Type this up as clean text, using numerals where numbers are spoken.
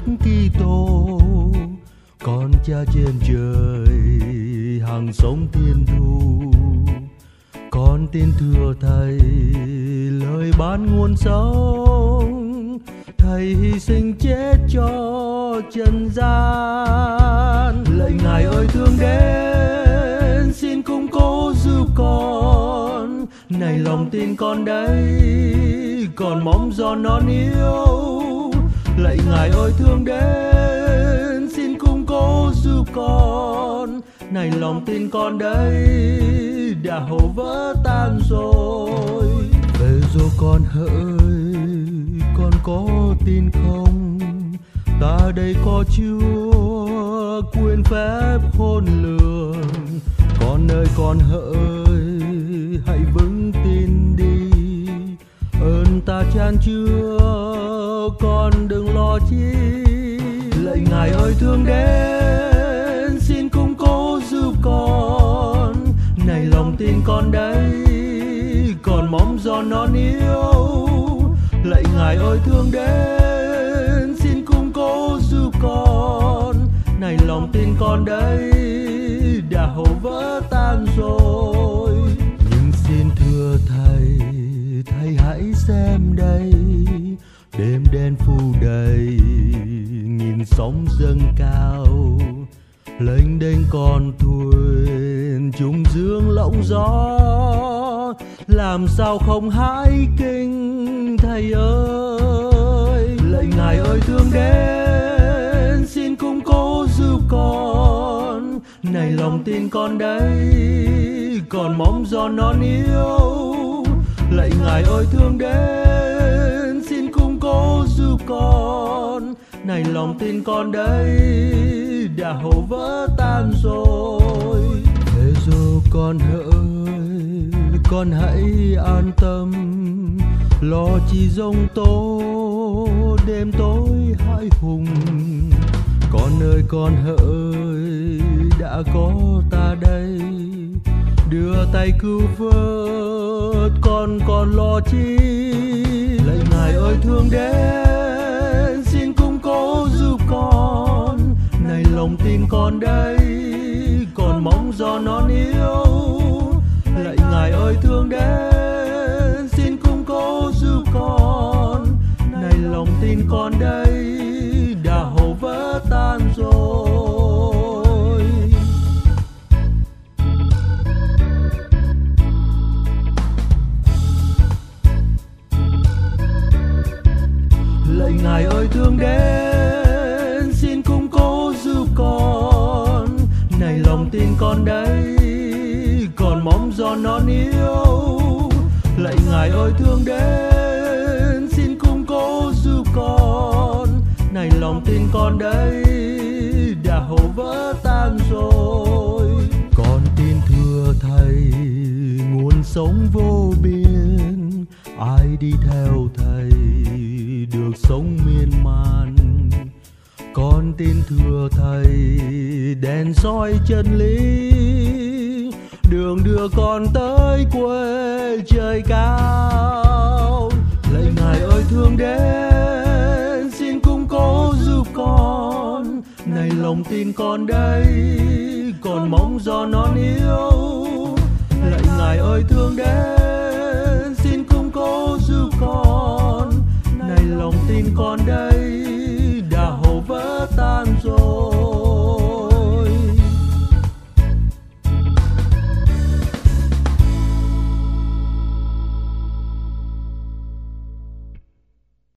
Kitô, con Cha trên trời hằng sống thiên thu. Con tin thưa Thầy lời ban nguồn sống, Thầy hy sinh chết cho trần gian. Lạy Ngài ơi thương đến, xin cung cố giúp con, này lòng tin con đây còn mong giò non yêu. Lạy Ngài ơi thương đến, xin cung cố giúp con, này lòng tin con đây đã hầu vỡ tan rồi. Về rồi con hỡi, con có tin không? Ta đây có Chúa quyền phép khôn lường. Con ơi con hỡi, hãy vững tin đi, ơn ta chan chứa, con đừng lo chi. Lạy Ngài ơi thương đến, xin cung cố giúp con, này lòng tin con đây còn mong giò non yêu. Lạy Ngài ơi thương đến, xin cung cố giúp con, này lòng tin con đây đã hầu vỡ tan rồi. Nhưng xin thưa Thầy, Thầy hãy xem đây, đêm đen phủ đầy, nhìn sóng dâng cao, lênh đênh con thuyền chung dương lộng gió. Làm sao không hãi kinh Thầy ơi. Lạy Ngài ơi thương đến, xin cung cố giúp con, này lòng tin con đây còn mong giò non yêu. Lạy Ngài ơi thương đến, xin cung cố giúp con, này lòng tin con đây đã hầu vỡ tan rồi. Thế rồi con hỡi, con hãy an tâm, lo chi giông tố đêm tối hãi hùng. Con ơi con hỡi, đã có ta đây đưa tay cứu vớt, con còn lo chi. Lạy Ngài ơi thương đến, xin cung cố giúp con, này lòng tin con đây còn mong giò non yêu. Lạy Ngài ơi thương đến, xin cung cố giúp con, này lòng tin con đây đã hầu vỡ tan rồi. Lạy Ngài ơi thương đến, xin cung cố giúp con, này lòng tin con đây còn mong giò non yêu. Lạy Ngài ơi thương đến, xin cung cố giúp con, này lòng tin con đây đã hầu vỡ tan rồi. Con tin thưa Thầy nguồn sống vô biên, ai đi theo Thầy được sống miên man. Con tin thưa Thầy đèn soi chân lý, đường đưa con tới quê trời cao. Lạy Ngài ơi thương đến, xin cung cố giúp con, này lòng tin con đây còn mong giò non yêu.